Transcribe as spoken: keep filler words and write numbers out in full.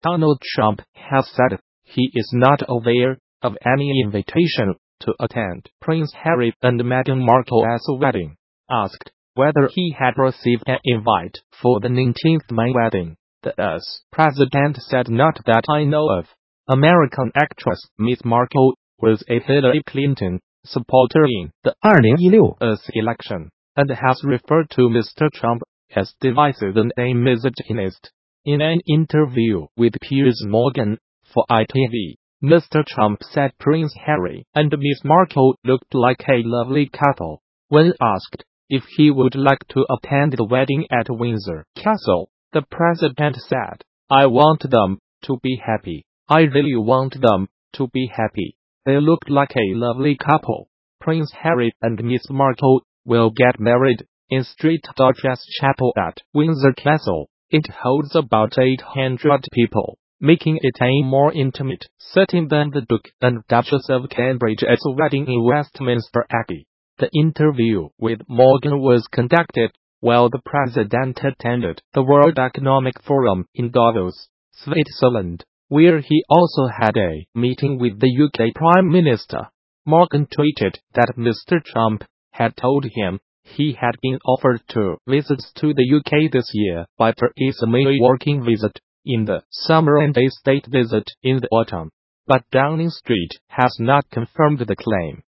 Donald Trump has said he is not aware of any invitation to attend Prince Harry and Meghan Markle's wedding. Asked whether he had received an invite for the nineteenth May wedding, the U S president said, "Not that I know of." American actress Miss Markle was a Hillary Clinton supporter in the twenty sixteen U S election, and has referred to Mister Trump as divisive and a misogynist. In an interview with Piers Morgan for I T V, Mister Trump said Prince Harry and Miss Markle looked like a lovely couple. When asked if he would like to attend the wedding at Windsor Castle, the president said, "I want them to be happy. I really want them to be happy. They look like a lovely couple." Prince Harry and Miss Markle will get married in Street Duchess Chapel at Windsor Castle. It holds about eight hundred people, making it a more intimate setting than the Duke and Duchess of Cambridge's wedding in Westminster Abbey. The interview with Morgan was conducted while the president attended the World Economic Forum in Davos, Switzerland, where he also had a meeting with the U K Prime Minister. Morgan tweeted that Mister Trump had told him he had been offered two visits to the U K this year by Theresa May, a working visit in the summer and a state visit in the autumn. But Downing Street has not confirmed the claim.